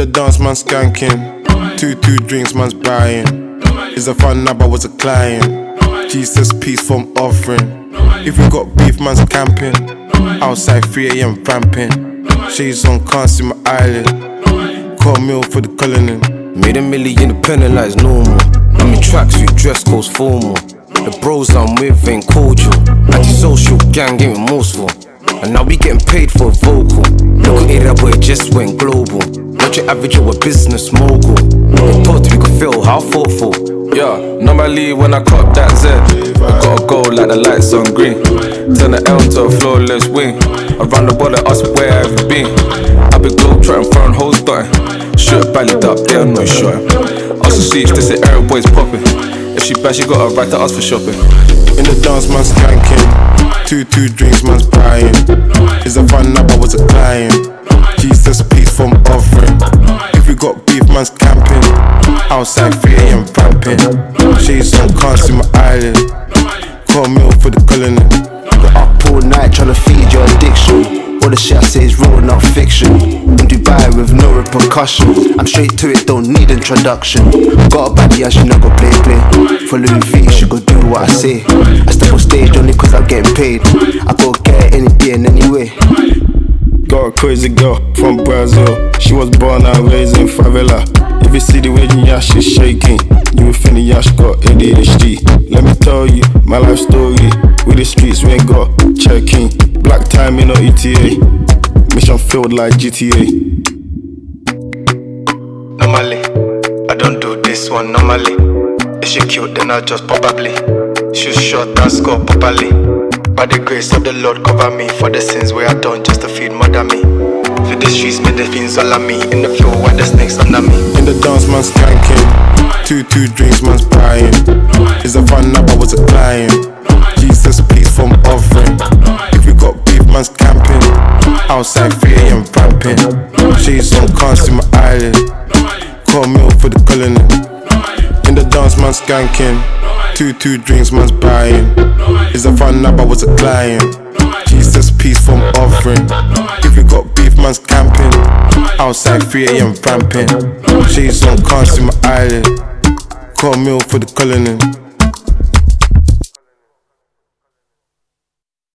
the dance, man skanking. 2 drinks, man's buying. It's a fun night, but was a client. Jesus, peace from offering. If we got beef, man's camping. Outside 3 AM vamping. Shades on, can't see my eyelid. Call meal for the colony. Made a million independent like it's normal. I'm in tracksuit, dress code's formal. The bros I'm with ain't cordial. Antisocial gang ain't remorseful. And now we getting paid for a vocal. Look at it, that boy just went global. Not your average, you're a business mogul. In thought we could feel how thoughtful. Yeah, normally when I clock that Z, I gotta go like the lights on green. Turn the L to a flawless wing. Around the border, ask where have you been. I be globe trotting, foreign hoes dotting. Shoot bellied up, they are no shot. Ask the streets, they say every boy's popping. If she bad, she gotta write to us for shopping. In the dance, man skanking. 2 drinks, man's buying. It's a fun night, but was a client. Jesus, peace from offering. If we got beef, man's camping. Outside 3 AM vamping. Shades on, can't see my eyelid. Call meal for the colony. Got up all night tryna feed your addiction. All the shit I say is real, not fiction. In Dubai with no repercussions. I'm straight to it, don't need introduction. Got a baddie, as you know, go play. For Louis V, she go do what I say. I step on stage only cause I'm getting paid. I go get it any day and anyway. Got a crazy girl from Brazil. She was born and raised in favela. If you see the way Nyash is shaking, you will think Nyash got ADHD. Let me tell you my life story. With the streets we ain't got checking. Black timing or ETA. Mission field like GTA. Normally, I don't do this one normally. If she cute then I just probably shoot short and score properly. By the grace of the Lord cover me for the sins where I done just to feed mother me. For the streets made the fiends all on me. In the floor where the snakes under me. In the dance, man skanking. 2 drinks, man's buying. It's a fun night, but was a client. Jesus, peace from offering. If we got beef, man's camping. Outside 3 AM vamping. Shades on, can't see my eyelid. Call meal for the colony. In the dance, man skanking. 2 drinks, man's buying. It's a fun night, but was a client. Jesus, peace from offering. If we got beef, man's camping. Outside 3 AM vamping. Shades on, can't see my eyelid. Call meal for the colony.